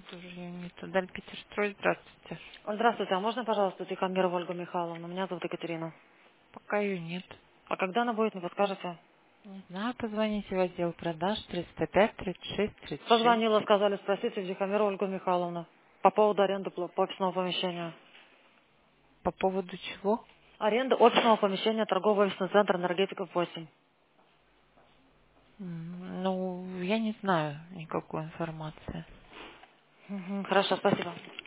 Тоже я не туда. Питерстрой, здравствуйте. Здравствуйте, а можно, пожалуйста, Тихомирову Ольгу Михайловну? Меня зовут Екатерина. Пока ее нет. А когда она будет, не подскажете? Не знаю, позвоните в отдел продаж 305 36 36. Позвонила, сказали, спросите Тихомирову Ольгу Михайловну по поводу аренды офисного помещения. По поводу чего? Аренда офисного помещения, торговый офисный центр «Энергетиков 8». Ну, я не знаю никакой информации. Хорошо, спасибо.